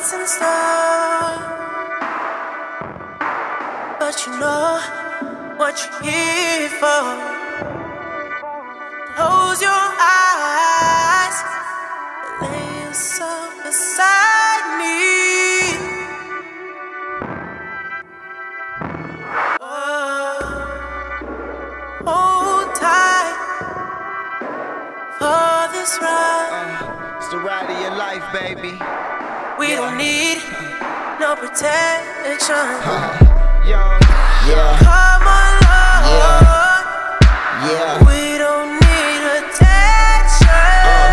what's in store, but you know what you're here for. Close your eyes, lay yourself beside me. Hold tight for this ride. It's the ride of your life, baby. We don't need no protection. Come along. We don't need attention.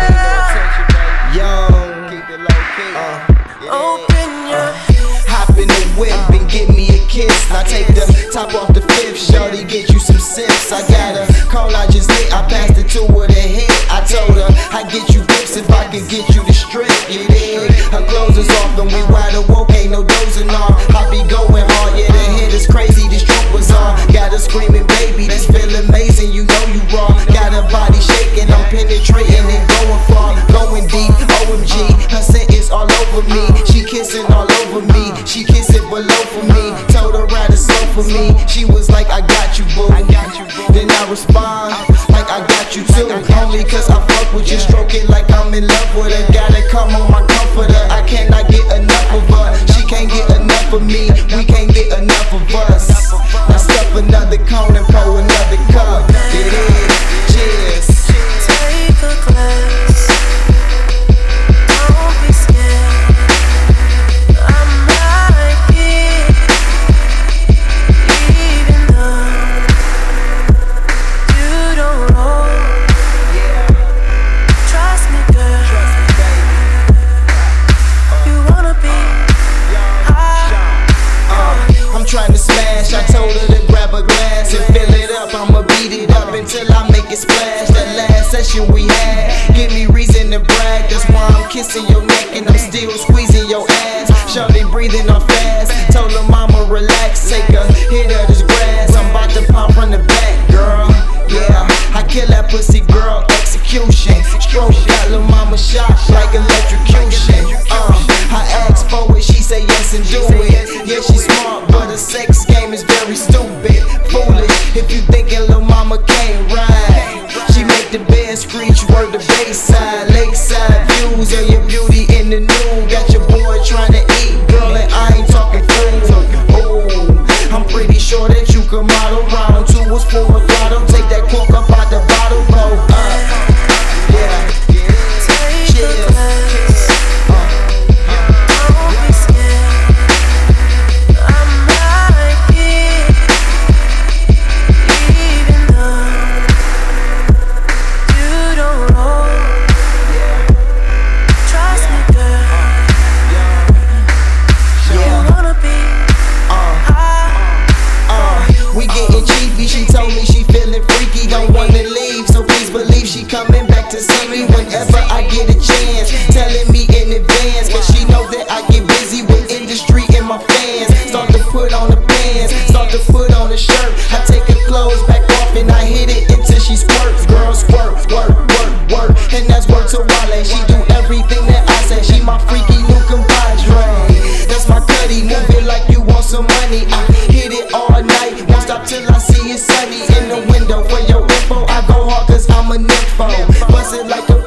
Keep it low key. Open your Hop in the whip and give me a kiss. Now take the top off the fifth, shorty, get you some sips. I got a call I just lit, I passed it to her to hit. I told her I get you dips if I can get you the strip. You dig? Her clothes is off and we wide awoke, ain't no dozing off. I be going hard, yeah, the hit is crazy, this stroke was on. Got her screaming, baby, this feel amazing, you know you wrong. Got her body shaking, I'm penetrating and going far, going deep. OMG, her scent is all over me. She kissing all over me, she kissing below for me. Told her ride it slow for me. She was like, I got you, boo. Then I respond like I got you too. Only cause I fuck with you, stroking like I'm in love with her. Gotta come on my comforter, I cannot get enough of her. She can't get enough of me, we can't get enough of us. Now stuff another cone and pour another cup. It is, cheers. take a glass. Don't be scared. I'm right here, even though you don't know. Trust me, girl. You wanna be high. I'm trying to smash, I told her to grab a glass and fill it up. I'ma beat it up until I make it splash. That last session we had, give me reason to brag. That's why I'm kissing your neck and I'm still squeezing your ass. Shorty breathing on fast, told her mama relax, take a hit of this grass. I'm about to pop from the back, girl. Yeah, I kill that pussy, girl. Execution, stroke, got lil' mama shot like electrocution. I asked for it, she say yes and do it. Yeah, she smart, but her sex game is very stupid. Foolish, if you thinking lil' mama can't ride. She make the bed screech, word the bayside. Lakeside views of your beauty in the nude. Got your boy trying to eat, girl, and I ain't talking food. Ooh, I'm pretty sure that you can model round. Two was for a throttle, take that cork up out the bottle, roll up. Yeah, Take a glass. Don't be scared. I'm right here, even though you don't know. Trust me, girl. You wanna be high. we getting cheapy. She told me she feeling freaky, don't wanna leave. So please believe she coming back to see me whenever I get a chance. Telling me in advance, cause she know that I get busy with industry and my fans. Start to put on the pants, start to put on the shirt. I take her clothes back off and I hit it until she squirts. Girl, squirt, work, work, work. And that's word to Wale. She do everything that I say. She my freaky new compadre. That's my cutty, move it like you want some money. I hit it all night, won't stop till I see it sunny. In the window for your info, I go hard cause I'm a nympho. Bust it like a